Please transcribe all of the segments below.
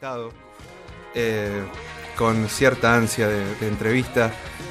invitado con cierta ansia de entrevista.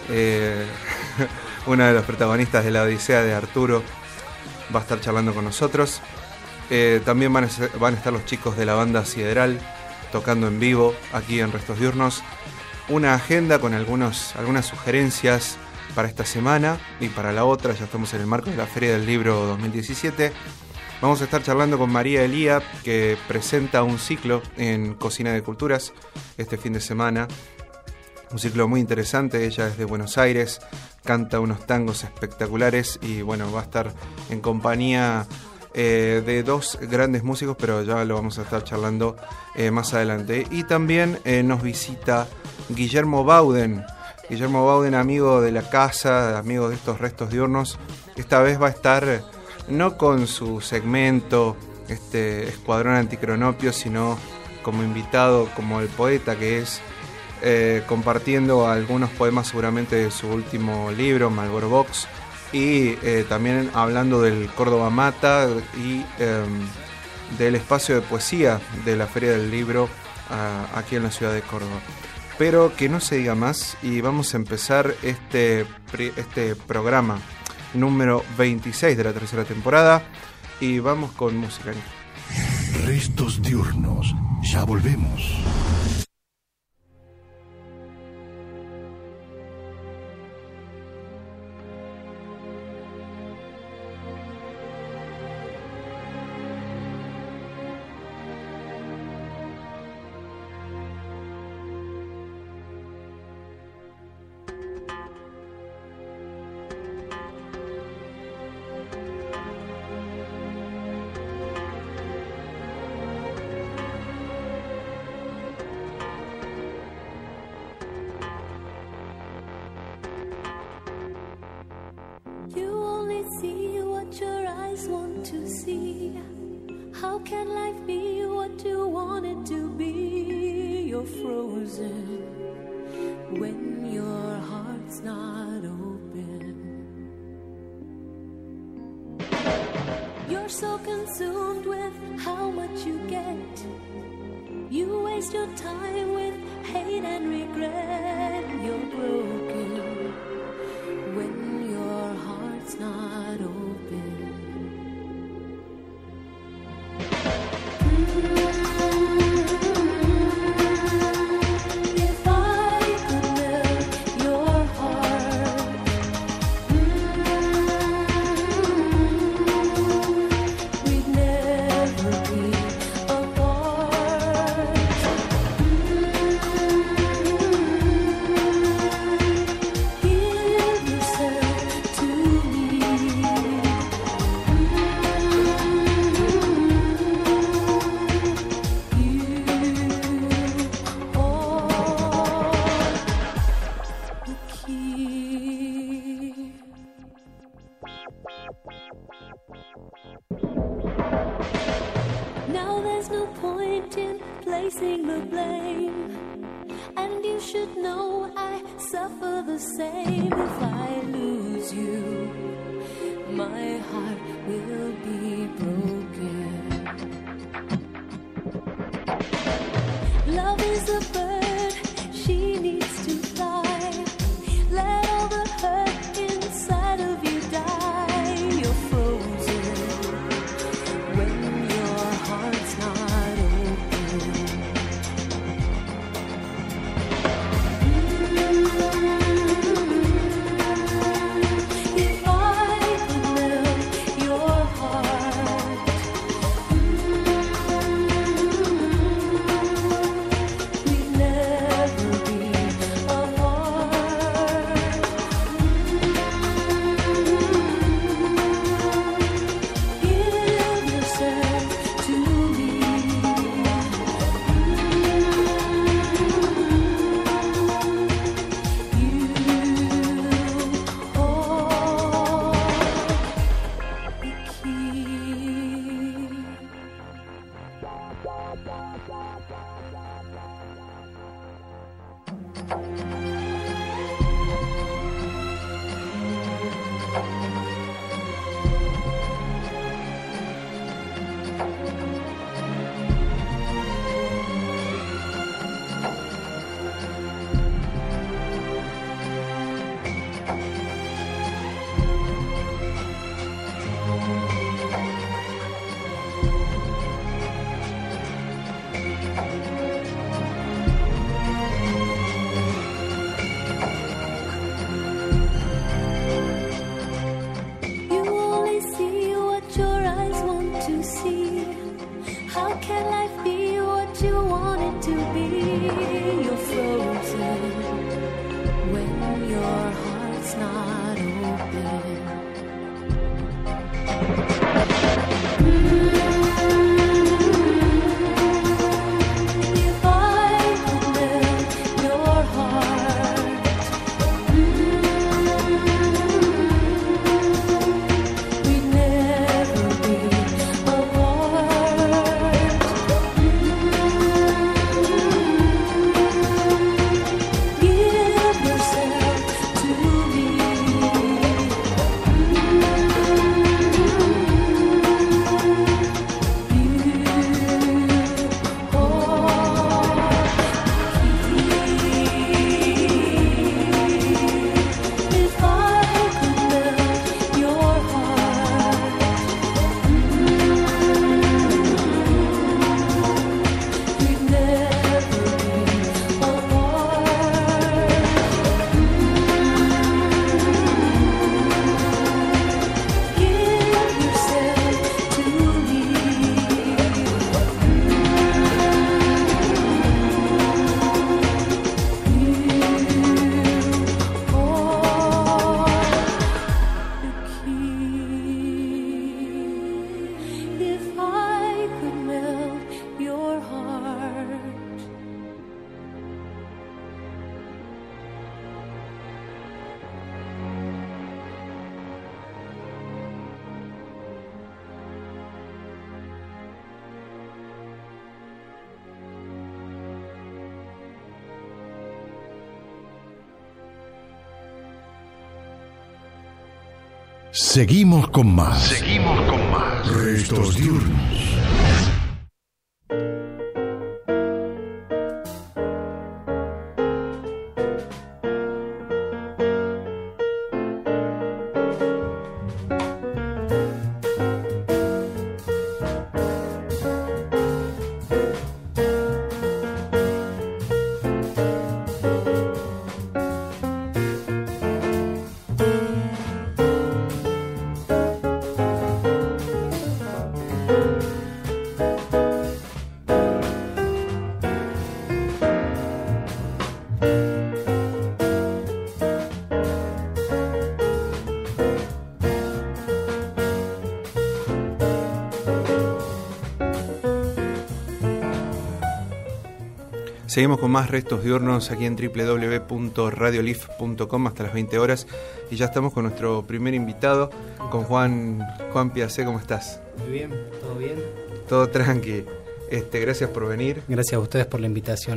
Uno de los protagonistas de la Odisea de Arturo va a estar charlando con nosotros. También van a estar los chicos de la banda Sideral tocando en vivo aquí en Restos Diurnos. Una agenda con algunas sugerencias para esta semana y para la otra. Ya estamos en el marco de la Feria del Libro 2017. Vamos a estar charlando con María Elía, que presenta un ciclo en Cocina de Culturas este fin de semana. Un ciclo muy interesante. Ella es de Buenos Aires, canta unos tangos espectaculares y bueno, va a estar en compañía de dos grandes músicos, pero ya lo vamos a estar charlando más adelante. Y también nos visita Guillermo Bauden. Guillermo Bauden, amigo de la casa, amigo de estos Restos Diurnos. Esta vez va a estar no con su segmento Escuadrón Anticronopio, sino como invitado, como el poeta que es, compartiendo algunos poemas seguramente de su último libro, Malboro Box, y también hablando del Córdoba Mata y del espacio de poesía de la Feria del Libro aquí en la ciudad de Córdoba. Pero que no se diga más y vamos a empezar este programa número 26 de la tercera temporada y vamos con música. Restos Diurnos, ya volvemos. Seguimos con más. Seguimos con más. Restos diurnos. Seguimos con más Restos Diurnos aquí en www.radiolif.com hasta las 20 horas y ya estamos con nuestro primer invitado, con Juan Piacé. ¿Cómo estás? Muy bien, ¿todo bien? Todo tranqui. Gracias por venir. Gracias a ustedes por la invitación.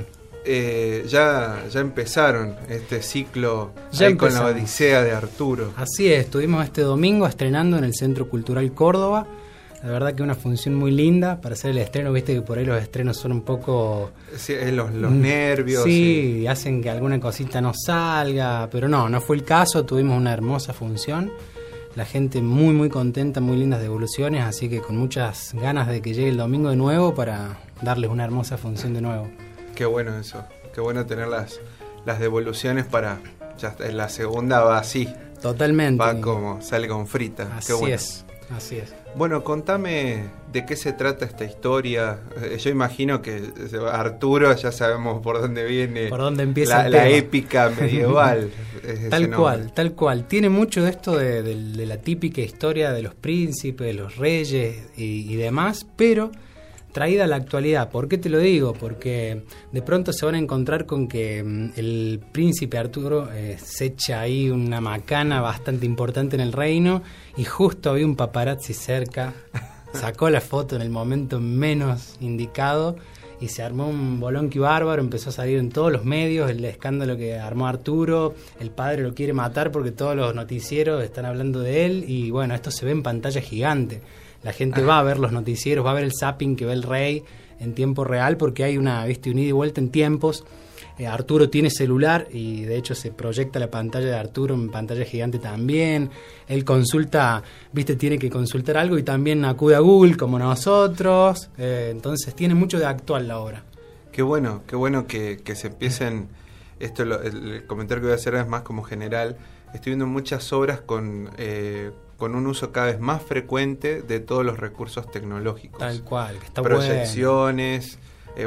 Ya empezaron este ciclo ya con la Odisea de Arturo. Así es, estuvimos este domingo estrenando en el Centro Cultural Córdoba. La verdad que una función muy linda para hacer el estreno, viste que por ahí los estrenos son un poco... Sí, los nervios. Sí, y hacen que alguna cosita no salga, pero no fue el caso, tuvimos una hermosa función. La gente muy muy contenta, muy lindas devoluciones, así que con muchas ganas de que llegue el domingo de nuevo para darles una hermosa función de nuevo. Qué bueno eso, qué bueno tener las devoluciones para... Ya en la segunda va así. Totalmente. Va como, sale con frita. Así qué bueno. Así es. Bueno, contame de qué se trata esta historia. Yo imagino que Arturo ya sabemos por dónde viene. Por dónde empieza la épica medieval. Tal cual. Tiene mucho de esto de la típica historia de los príncipes, de los reyes y demás, pero traída a la actualidad. ¿Por qué te lo digo? Porque de pronto se van a encontrar con que el príncipe Arturo se echa ahí una macana bastante importante en el reino y justo había un paparazzi cerca, sacó la foto en el momento menos indicado y se armó un bolonqui bárbaro, empezó a salir en todos los medios el escándalo que armó Arturo, el padre lo quiere matar porque todos los noticieros están hablando de él y bueno, esto se ve en pantalla gigante. La gente va a ver los noticieros, va a ver el zapping que ve el rey en tiempo real porque hay un ida y vuelta en tiempos. Arturo tiene celular y de hecho se proyecta la pantalla de Arturo en pantalla gigante también. Él consulta, tiene que consultar algo y también acude a Google como nosotros. Entonces tiene mucho de actual la obra. Qué bueno que se empiecen, el comentario que voy a hacer es más como general. Estoy viendo muchas obras con un uso cada vez más frecuente de todos los recursos tecnológicos. Tal cual, que está proyecciones,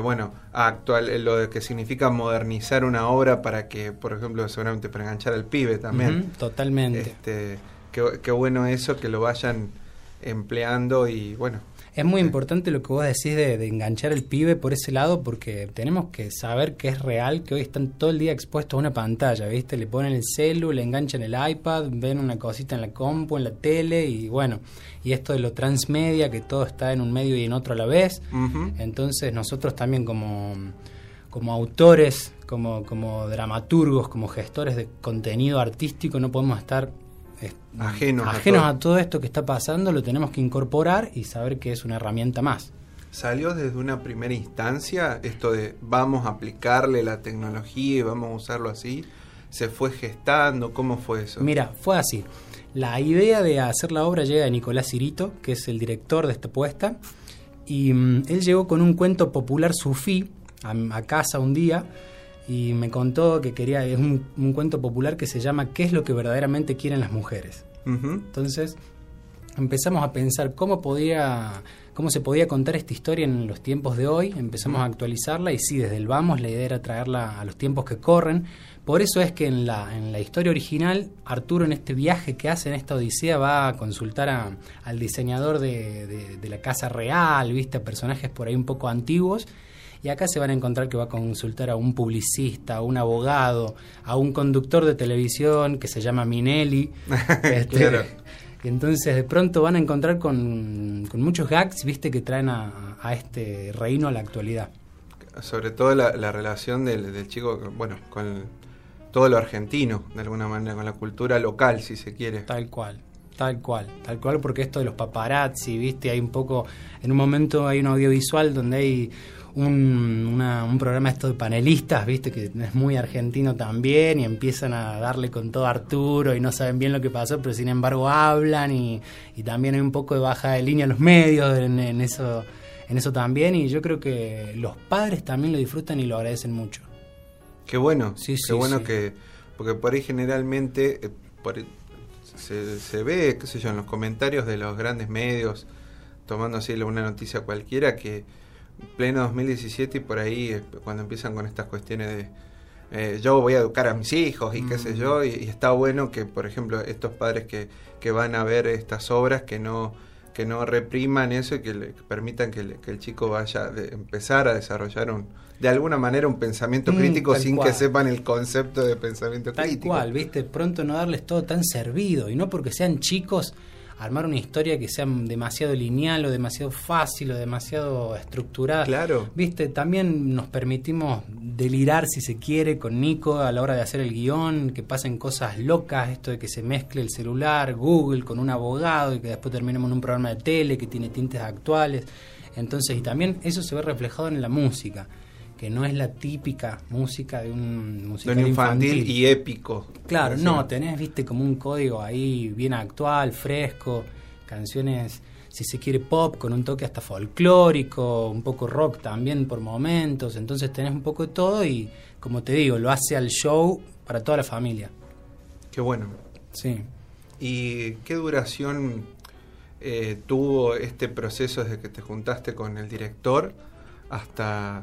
lo de que significa modernizar una obra para que, por ejemplo, seguramente para enganchar al pibe también. Totalmente. Qué bueno eso, que lo vayan empleando y bueno. Es muy importante lo que vos decís de enganchar el pibe por ese lado, porque tenemos que saber que es real, que hoy están todo el día expuestos a una pantalla, ¿viste? Le ponen el celu, le enganchan el iPad, ven una cosita en la compu, en la tele, y bueno, y esto de lo transmedia, que todo está en un medio y en otro a la vez. Uh-huh. Entonces nosotros también como autores, como dramaturgos, como gestores de contenido artístico, no podemos estar ajenos a todo esto que está pasando. Lo tenemos que incorporar y saber que es una herramienta más. ¿Salió desde una primera instancia esto de vamos a aplicarle la tecnología y vamos a usarlo así? ¿Se fue gestando? ¿Cómo fue eso? Mira, fue así. La idea de hacer la obra llega de Nicolás Cirito, que es el director de esta puesta, y él llegó con un cuento popular sufí a casa un día, y me contó que quería, es un cuento popular que se llama ¿Qué es lo que verdaderamente quieren las mujeres? Uh-huh. Entonces empezamos a pensar cómo se podía contar esta historia en los tiempos de hoy. Empezamos a actualizarla y sí, desde el vamos la idea era traerla a los tiempos que corren. Por eso es que en la historia original, Arturo, en este viaje que hace, en esta odisea, va a consultar al diseñador de la casa real, ¿viste? A personajes por ahí un poco antiguos. Y acá se van a encontrar que va a consultar a un publicista, a un abogado, a un conductor de televisión que se llama Minelli. Claro. Y entonces de pronto van a encontrar con muchos gags, ¿viste? Que traen a este reino a la actualidad. Sobre todo la relación del chico, bueno, con todo lo argentino, de alguna manera, con la cultura local, si se quiere. Tal cual, porque esto de los paparazzi, ¿viste? Hay un poco, en un momento hay un audiovisual donde hay un programa esto de panelistas, ¿viste? Que es muy argentino también, y empiezan a darle con todo a Arturo y no saben bien lo que pasó, pero sin embargo hablan, y también hay un poco de baja de línea en los medios en eso también, y yo creo que los padres también lo disfrutan y lo agradecen mucho. Qué bueno, sí, bueno. Que porque por ahí generalmente se ve, qué sé yo, en los comentarios de los grandes medios, tomando así una noticia cualquiera, que pleno 2017 y por ahí cuando empiezan con estas cuestiones de yo voy a educar a mis hijos y qué sé yo, y está bueno que, por ejemplo, estos padres que van a ver estas obras que no repriman eso y que le permitan que el chico vaya a empezar a desarrollar de alguna manera un pensamiento crítico sin que sepan el concepto de pensamiento crítico. Tal cual, ¿viste? Pronto no darles todo tan servido, y no porque sean chicos armar una historia que sea demasiado lineal o demasiado fácil o demasiado estructurada. Claro. ¿Viste? También nos permitimos delirar, si se quiere, con Nico a la hora de hacer el guión, que pasen cosas locas, esto de que se mezcle el celular, Google con un abogado y que después terminemos en un programa de tele que tiene tintes actuales. Entonces, y también eso se ve reflejado en la música, que no es la típica música de un musical infantil y épico. Claro, no, tenés, viste, como un código ahí bien actual, fresco, canciones, si se quiere, pop, con un toque hasta folclórico, un poco rock también por momentos, entonces tenés un poco de todo y, como te digo, lo hace al show para toda la familia. Qué bueno. Sí. ¿Y qué duración tuvo este proceso desde que te juntaste con el director hasta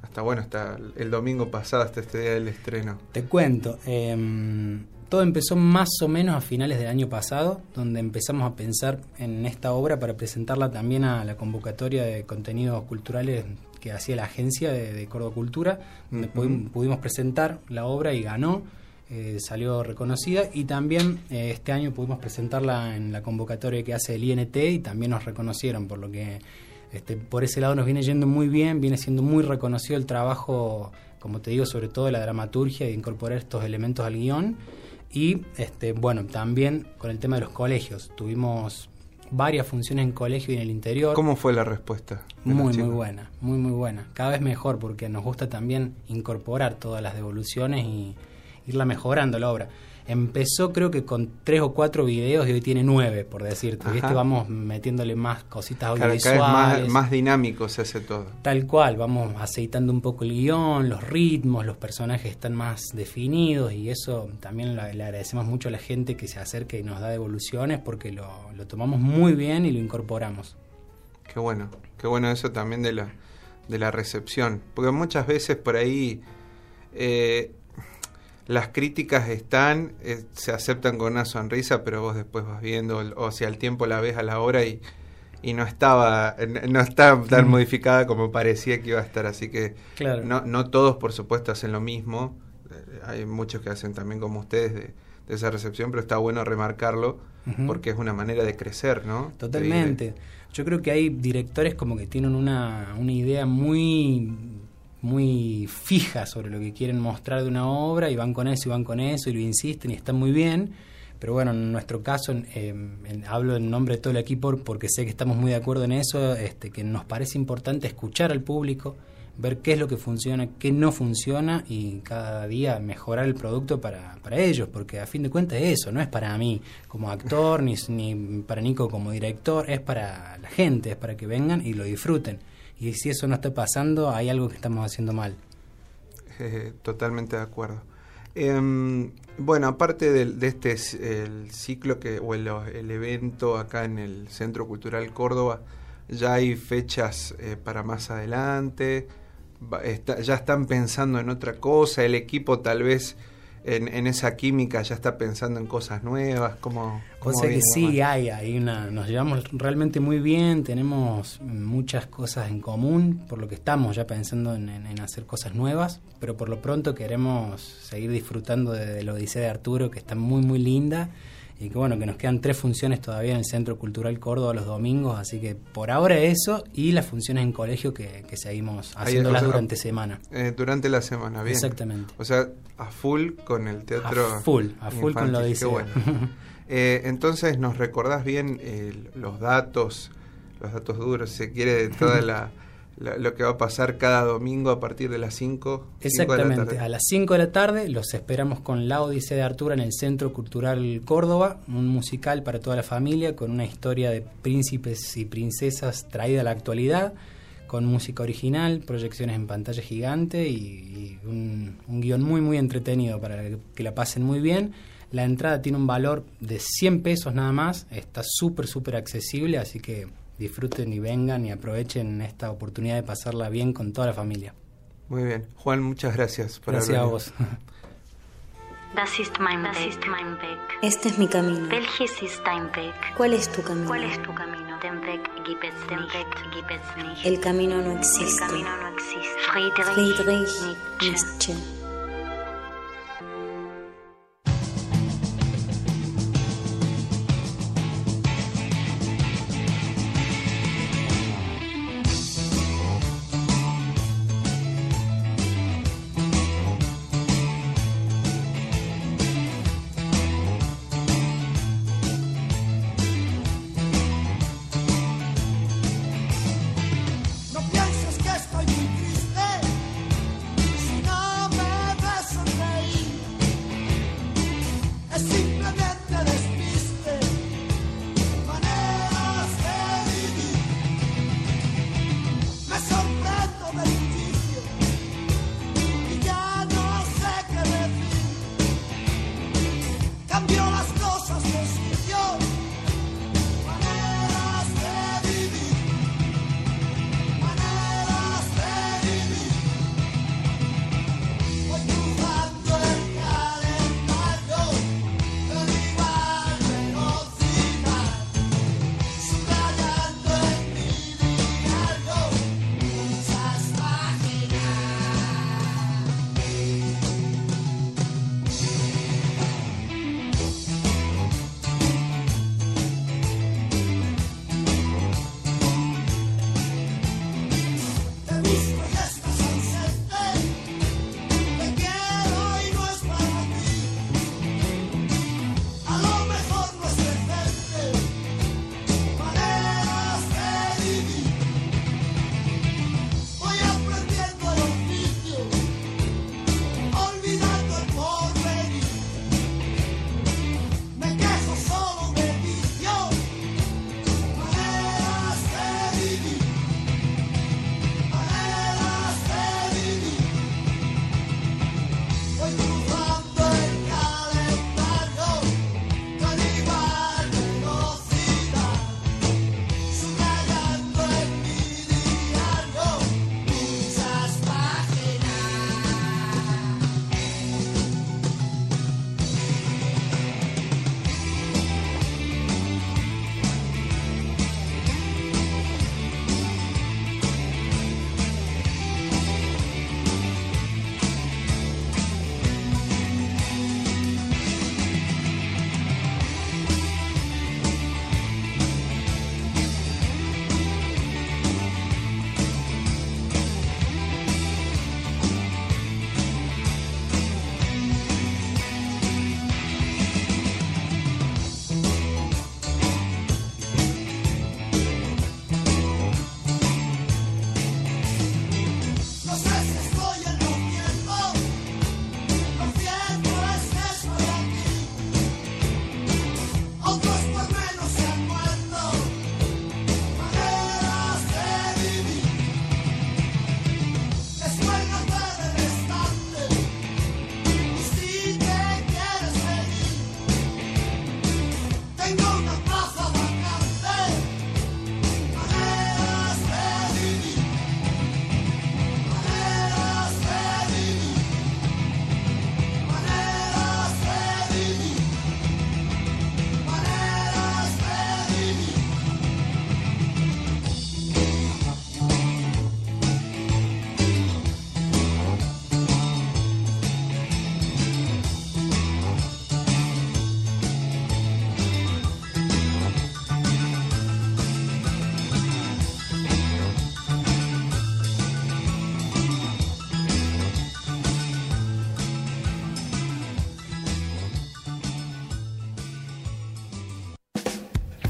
el domingo pasado, hasta este día del estreno? Te cuento, todo empezó más o menos a finales del año pasado, donde empezamos a pensar en esta obra para presentarla también a la convocatoria de contenidos culturales que hacía la agencia de Córdoba Cultura, donde pudimos presentar la obra y ganó, salió reconocida, y también este año pudimos presentarla en la convocatoria que hace el INT y también nos reconocieron, por lo que por ese lado nos viene yendo muy bien, viene siendo muy reconocido el trabajo, como te digo, sobre todo de la dramaturgia, de incorporar estos elementos al guión. Y bueno, también con el tema de los colegios, tuvimos varias funciones en colegio y en el interior. ¿Cómo fue la respuesta? Muy buena, muy buena, cada vez mejor, porque nos gusta también incorporar todas las devoluciones y irla mejorando la obra. Empezó creo que con 3 o 4 videos y hoy tiene 9, por decirte. ¿Viste? Vamos metiéndole más cositas audiovisuales. Cada vez más dinámico se hace todo. Tal cual, vamos aceitando un poco el guión, los ritmos, los personajes están más definidos y eso también le agradecemos mucho a la gente que se acerca y nos da devoluciones porque lo tomamos muy bien y lo incorporamos. Qué bueno eso también de la recepción. Porque muchas veces por ahí... las críticas están, se aceptan con una sonrisa, pero vos después vas viendo, o si al tiempo la ves a la hora y no está tan modificada como parecía que iba a estar, así que claro. no todos por supuesto hacen lo mismo, hay muchos que hacen también como ustedes de esa recepción, pero está bueno remarcarlo porque es una manera de crecer, ¿no? Totalmente. Yo creo que hay directores como que tienen una idea muy fija sobre lo que quieren mostrar de una obra y van con eso y lo insisten y están muy bien, pero bueno, en nuestro caso hablo en nombre de todo el equipo porque sé que estamos muy de acuerdo en eso, que nos parece importante escuchar al público, ver qué es lo que funciona, qué no funciona y cada día mejorar el producto para ellos, porque a fin de cuentas eso no es para mí como actor ni para Nico como director, es para la gente, es para que vengan y lo disfruten. Y si eso no está pasando, hay algo que estamos haciendo mal. Totalmente de acuerdo. Bueno, aparte de este el ciclo el evento acá en el Centro Cultural Córdoba, ya hay fechas para más adelante. Ya están pensando en otra cosa. El equipo tal vez en esa química ya está pensando en cosas nuevas. ¿Cómo o sea que sí, nos llevamos realmente muy bien, tenemos muchas cosas en común, por lo que estamos ya pensando en hacer cosas nuevas, pero por lo pronto queremos seguir disfrutando de la Odisea de Arturo, que está muy muy linda, y que bueno, que nos quedan 3 funciones todavía en el Centro Cultural Córdoba los domingos, así que por ahora eso, y las funciones en colegio que seguimos haciéndolas durante semana. Durante la semana, bien. Exactamente. O sea, a full con el teatro. A full con lo Odisea. Qué bueno. Entonces, ¿nos recordás bien los datos duros, si se quiere, de toda lo que va a pasar cada domingo a partir de las 5? Exactamente, a las 5 de la tarde los esperamos con La Odisea de Arturo en el Centro Cultural Córdoba, un musical para toda la familia con una historia de príncipes y princesas traída a la actualidad, con música original, proyecciones en pantalla gigante y un guión muy muy entretenido para que la pasen muy bien. La entrada tiene un valor de 100 pesos nada más, está súper accesible, así que disfruten y vengan y aprovechen esta oportunidad de pasarla bien con toda la familia. Muy bien. Juan, muchas gracias por Gracias a vos. Das ist mein Weg. Este es mi camino. Welches ist dein Weg? ¿Cuál es tu camino? ¿Cuál es tu camino? Den Weg gibt es nicht. El camino no existe. El camino no existe. Friedrich Nietzsche. No pienses que estoy muy triste si no me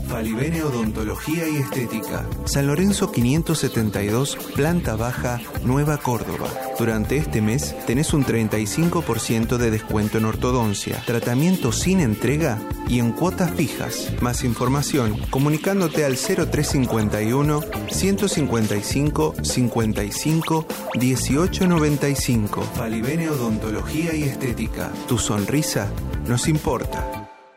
Falivene Odontología y Estética. San Lorenzo 572, planta baja, Nueva Córdoba. Durante este mes tenés un 35% de descuento en ortodoncia, tratamiento sin entrega y en cuotas fijas. Más información comunicándote al 0351 155 55 1895. Falivene Odontología y Estética. Tu sonrisa nos importa.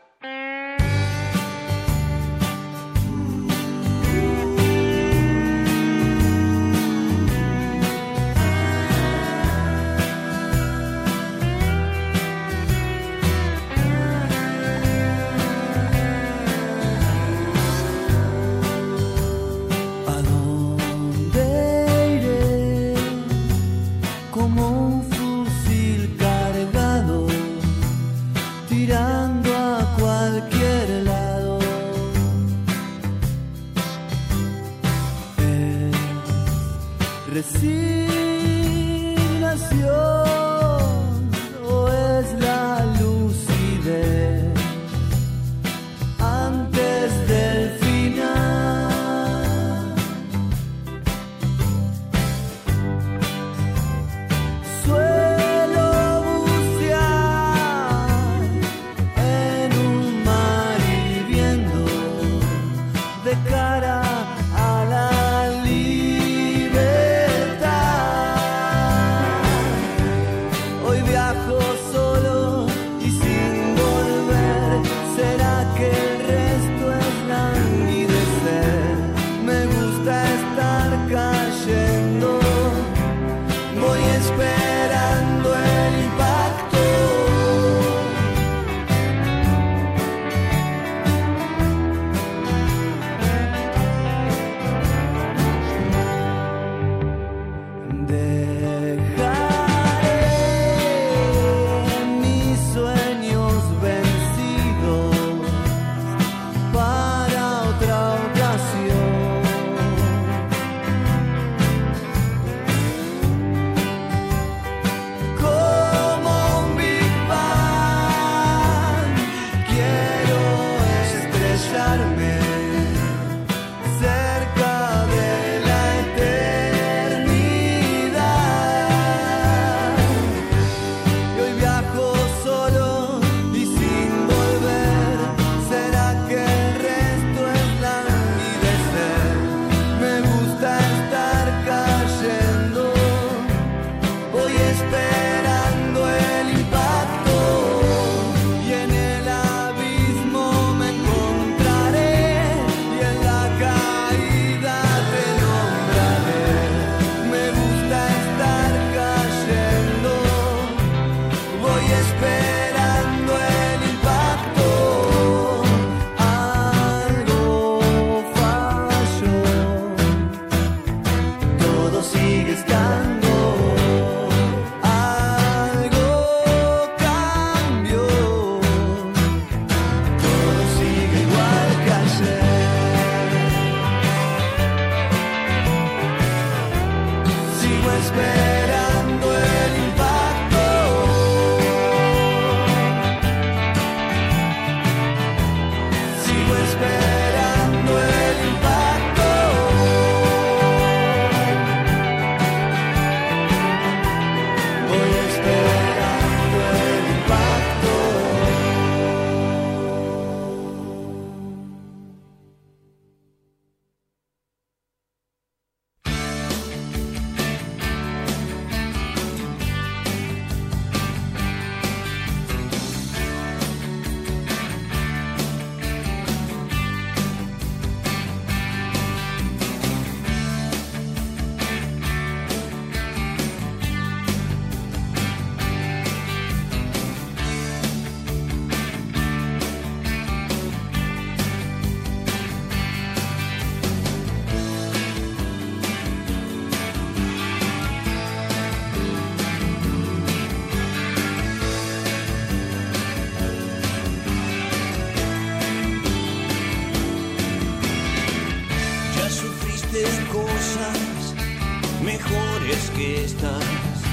mejores que estas.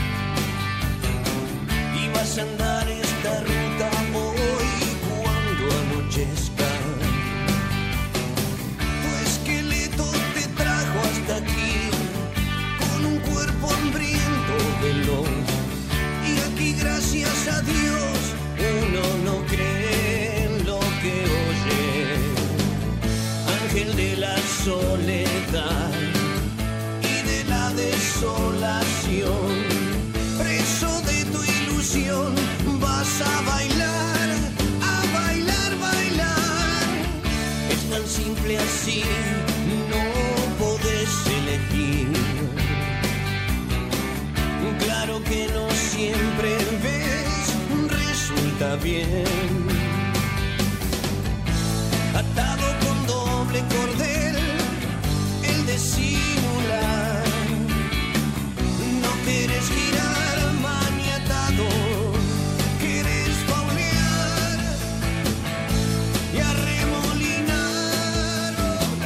Y vas a andar esta ruta hoy cuando anochezca. soledad y de la desolación, preso de tu ilusión, vas a bailar, bailar. Es tan simple así, no podés elegir. Claro que no siempre ves, resulta bien. Atado con doble cordel, el de simular. No quieres girar maniatado, quieres faunear y arremolinar.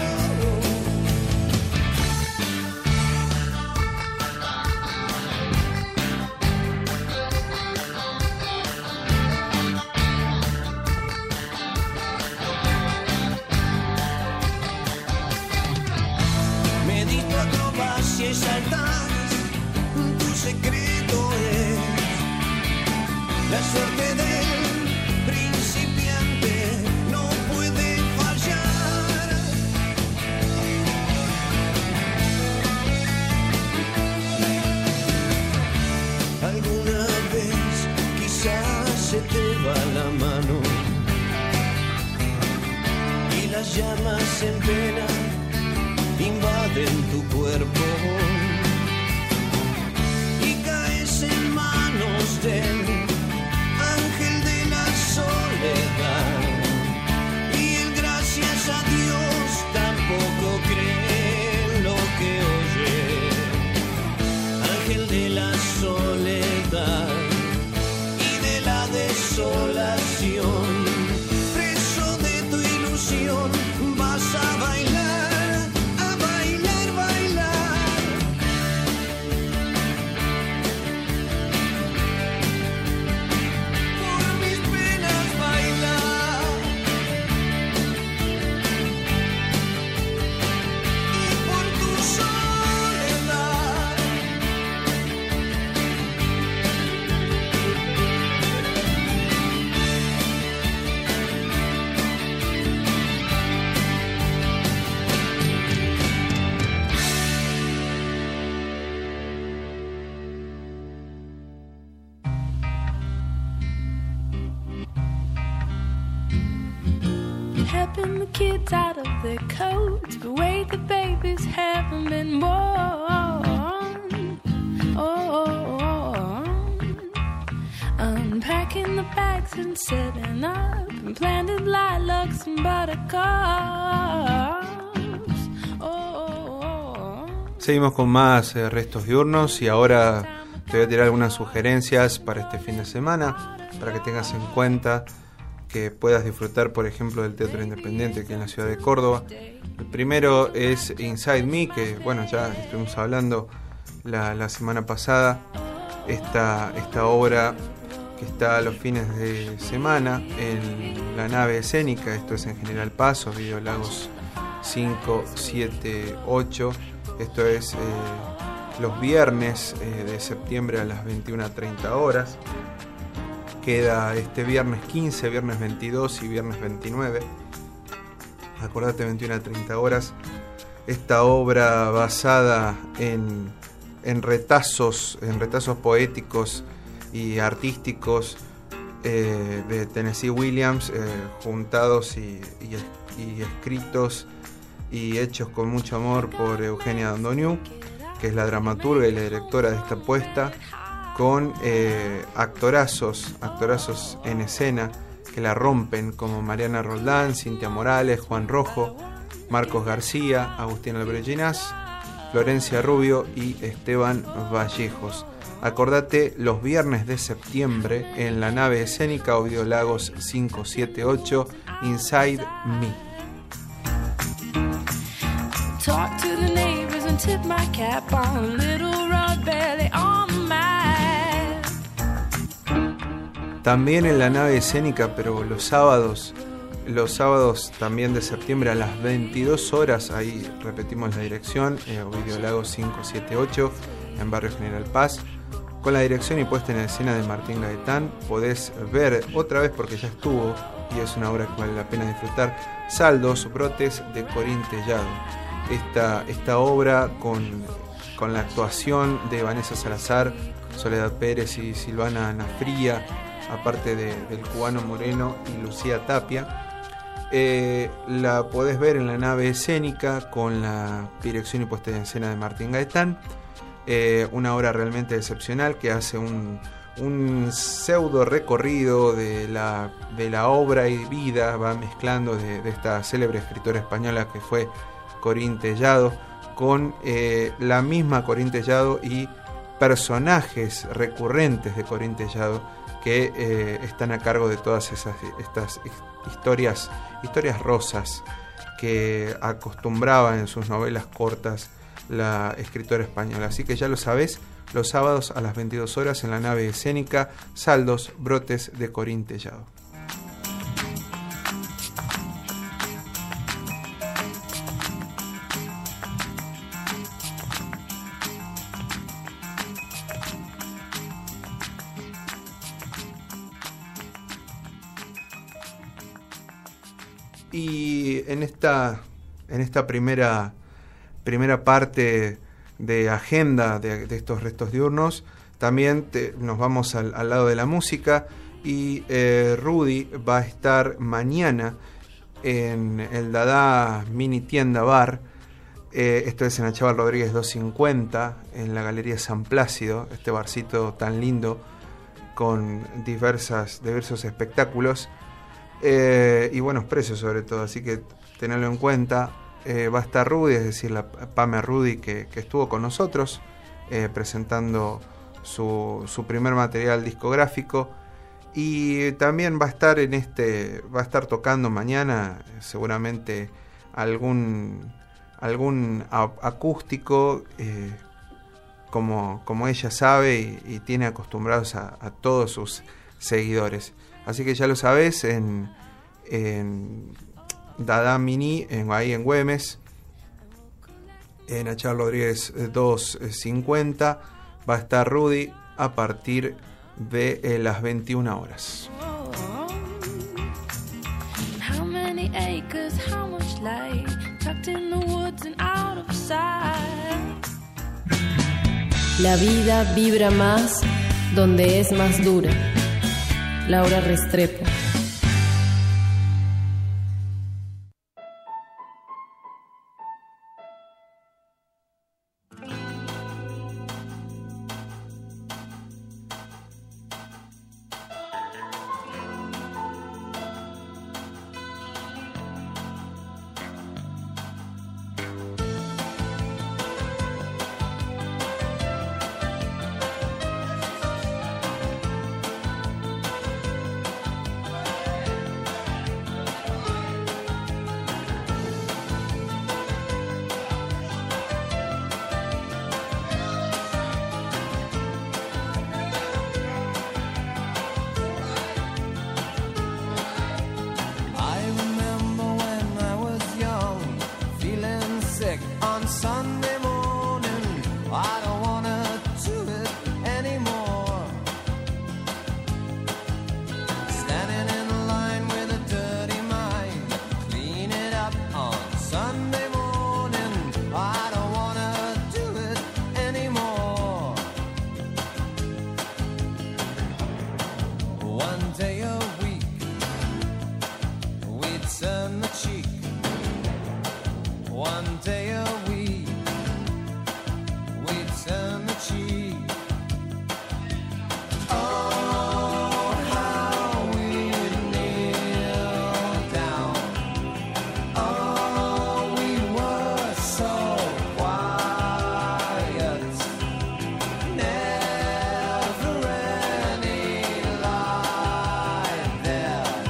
Me diste acrobacia y saltás, tu secreto es la suerte del principiante, no puede fallar. Alguna vez quizás se te va la mano y las llamas en pena invaden tu cuerpo y caes en manos del ángel de la soledad, y el gracias a Dios tampoco cree lo que oye. Ángel de la soledad y de la desolación, preso de tu ilusión, vas a bailar. Helping the kids out of their coats, but wait, the babies haven't been born. Unpacking the bags and setting up, and planted lilacs and buttercups. Seguimos con más restos diurnos y ahora te voy a tirar algunas sugerencias para este fin de semana, para que tengas en cuenta que puedas disfrutar, por ejemplo, del Teatro Independiente aquí en la ciudad de Córdoba. El primero es Inside Me, que bueno, ya estuvimos hablando la semana pasada. Esta obra que está a los fines de semana en la nave escénica, esto es en General Paz, Ovidio Lagos 5, 7, 8. Esto es los viernes de septiembre a las 21:30 horas. Queda este viernes 15, viernes 22 y viernes 29. Acordate, 21:30 horas. Esta obra basada en retazos poéticos y artísticos de Tennessee Williams, juntados y escritos y hechos con mucho amor por Eugenia Dondoniu, que es la dramaturga y la directora de esta puesta, con actorazos en escena que la rompen, como Mariana Roldán, Cintia Morales, Juan Rojo, Marcos García, Agustín Albrellinás, Florencia Rubio y Esteban Vallejos. Acordate, los viernes de septiembre en la nave escénica Ovidio Lagos 578, Inside Me. Talk to the neighbors and tip my cap on little red belly on my. También en la nave escénica, pero los sábados también de septiembre a las 22 horas, ahí repetimos la dirección, Ovidio Lagos 578, en Barrio General Paz, con la dirección y puesta en escena de Martín Gaetán. Podés ver otra vez, porque ya estuvo y es una obra que vale la pena disfrutar, Saldos Brotes de Corín Tellado. esta obra con la actuación de Vanessa Salazar, Soledad Pérez y Silvana Anafría, aparte del cubano Moreno y Lucía Tapia. La podés ver en la nave escénica con la dirección y puesta en escena de Martín Gaetán. Una obra realmente excepcional que hace un pseudo recorrido de la obra y vida, va mezclando de esta célebre escritora española que fue Corín Tellado, con la misma Corín Tellado y personajes recurrentes de Corín Tellado que están a cargo de todas estas historias rosas que acostumbraba en sus novelas cortas la escritora española. Así que ya lo sabés, los sábados a las 22 horas en la nave escénica, Saldos, Brotes de Corín Tellado. Y en esta primera parte de agenda de estos restos diurnos, también nos vamos al lado de la música, y Rudy va a estar mañana en el Dada Mini Tienda Bar. Esto es en Achával Rodríguez 250, en la Galería San Plácido, este barcito tan lindo con diversos espectáculos y buenos precios sobre todo, así que tenedlo en cuenta. Va a estar Rudy, es decir, la Pame Rudy que estuvo con nosotros presentando su primer material discográfico, y también va a estar tocando mañana seguramente algún acústico, como ella sabe y tiene acostumbrados a todos sus seguidores. Así que ya lo sabés, en Dada Mini, ahí en Güemes, en Achával Rodríguez 250, va a estar Rudy a partir de las 21 horas. How many acres, how much light, tucked in the woods and out of sight. La vida vibra más donde es más dura. Laura Restrepo.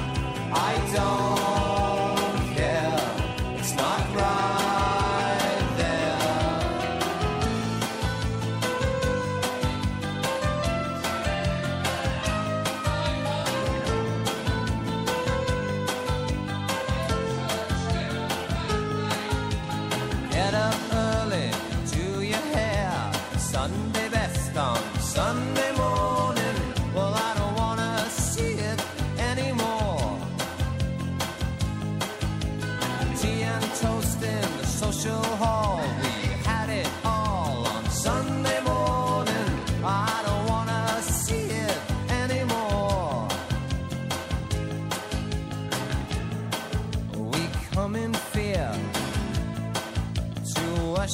It's not right.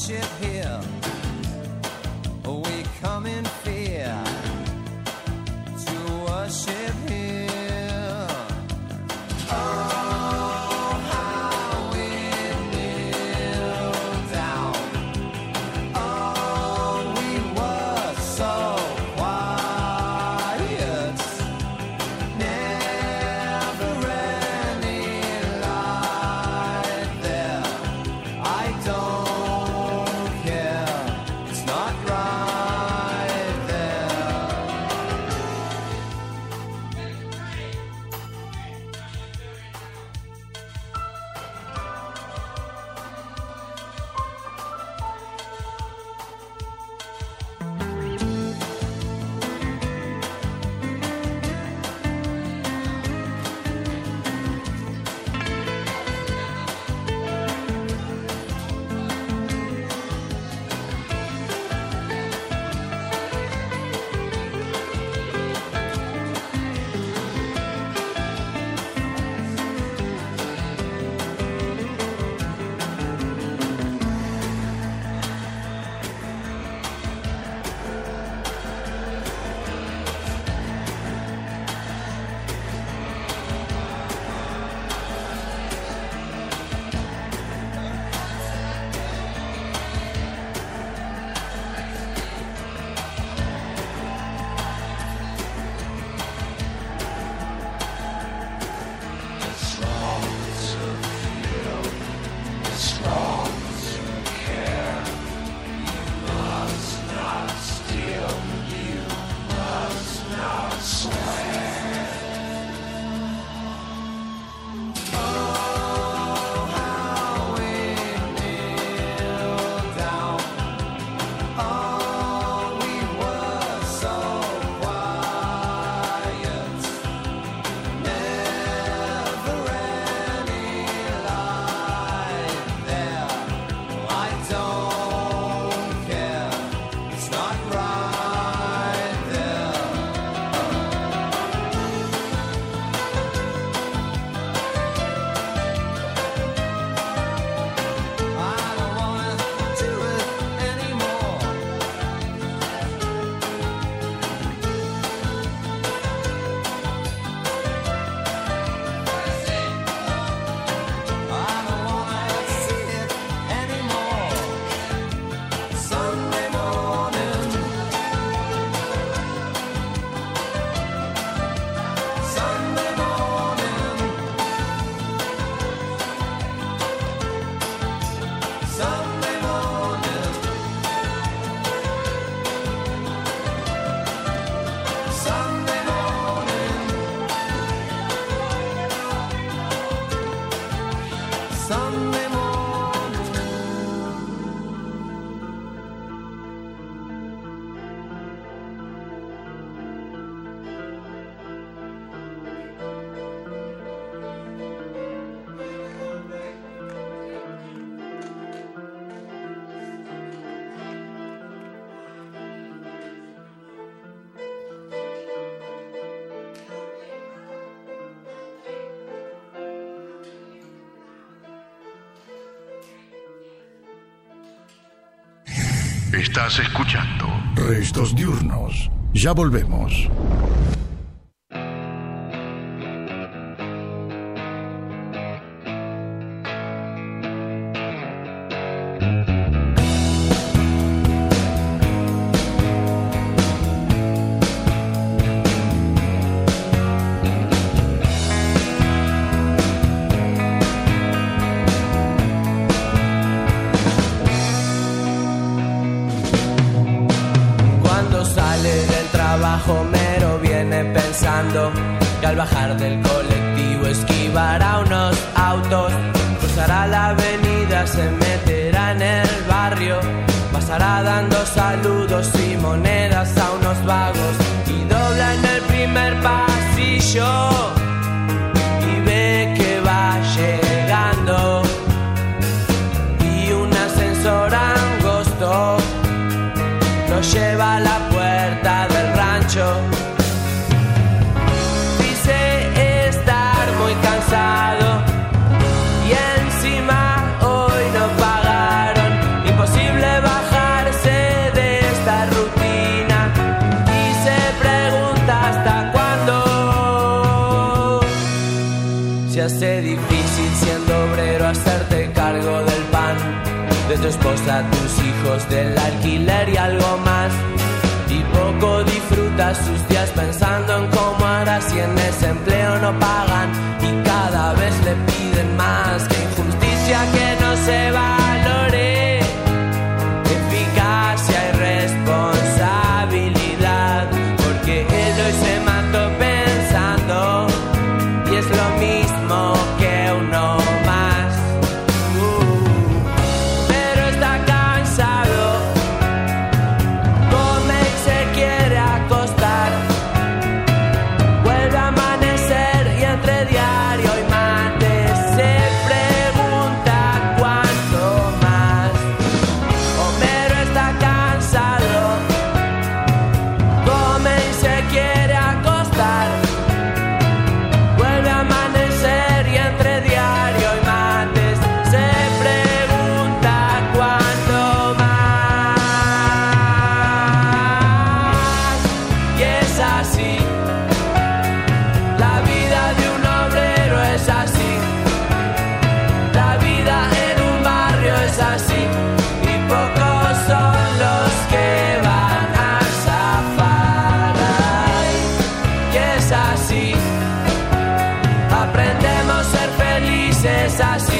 worship here. We come in fear to worship here. Oh, how we kneel down. Oh, we were so quiet. Never any light there. I don't care. It's not right there. Estás escuchando Restos Diurnos. Ya volvemos. Homero viene pensando que al bajar del colectivo esquivará unos autos, cruzará la avenida, se meterá en el barrio, pasará dando saludos y monedas a unos vagos y dobla en el primer pasillo y ve que va llegando y un ascensor angosto lo lleva a la puerta del rancho. Dice estar muy cansado y encima hoy no pagaron. Imposible hace difícil siendo obrero hacerte cargo del pan, de tu esposa, tus hijos, del alquiler y algo más. Y poco disfrutas sus días pensando en cómo harás si en ese empleo no pagan y cada vez le piden más. Qué injusticia que no se valore eficacia y responsabilidad, porque él hoy se mató pensando y es lo mismo que uno más. Pero está cansado, come y se quiere acostar, vuelve a amanecer y entre diario y mate se pregunta cuánto más. Homero está cansado, come y se quiere acostar, vuelve a amanecer y entre diario y mates se pregunta cuánto más. Y es así, la vida de un obrero es así, la vida en un barrio es así, y pocos son los que van a zafar. Ay, y es así, aprendemos a ser felices así.